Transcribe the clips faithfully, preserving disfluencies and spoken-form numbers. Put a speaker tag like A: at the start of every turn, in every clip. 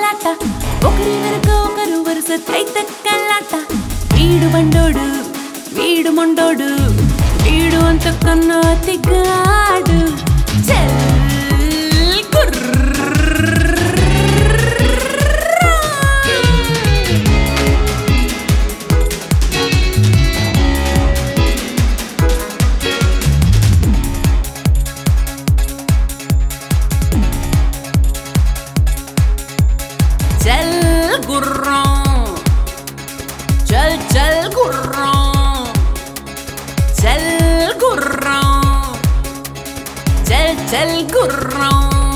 A: తక్కలాట ఒకరి వెనుక ఒకరు వరుస తై తక్కలాట వీడు బండోడు వీడు మొండోడు వీడు అంత కన్నా తిగ్గాడు చల్ चल गुर्रों चल चल गुर्रों चल गुर्रों चल चल गुर्रों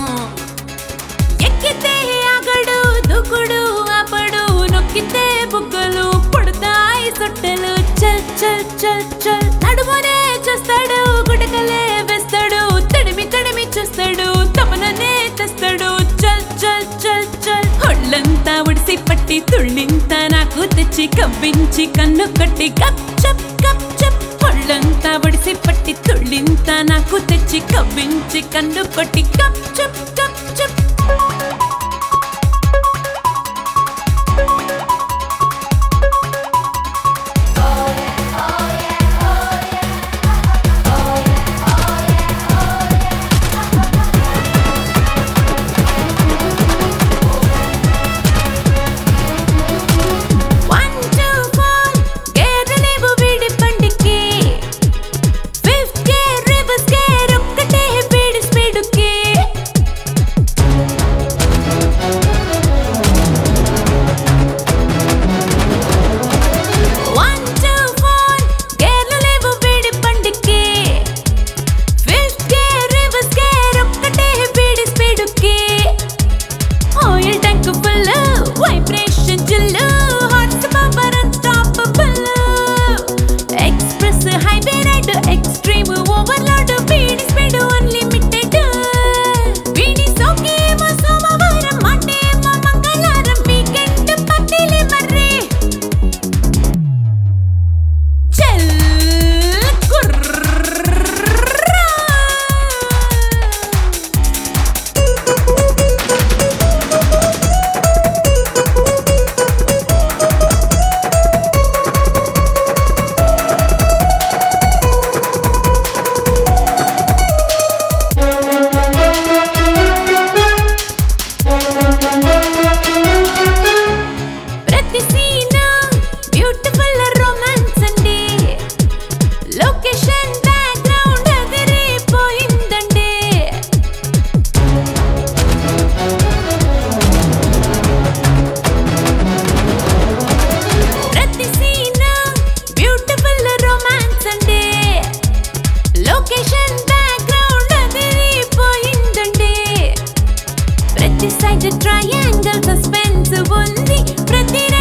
A: ఎక్కితే ఆగడు దూకుడు ఆపడు నొక్కితే బుగ్గలు పడతాయి సొట్టెలు చల్ చల్ చల్ చల్ నడుమనే చేస్తాడు గుడకలే వేస్తాడు తడిమి తడిమి చేస్తాడు తమననే తెస్తాడు చల్ చల్ చల్ చల్ ఒళ్ళంతా ఉడిసి పట్టి తుళ్ళింత నాకు తెచ్చి కవ్వించి కన్ను కట్టి కప్ చప్ కప్ చప్ ఒళ్ళంతా ఉడిసి పట్టి తుళ్ళింత నాకు తెచ్చి కవ్వించి కన్ను కొట్టి కప్ చప్ కప్ చప్ ట్రయాంగిల్ సస్పెన్స్ ఉంది ప్రతి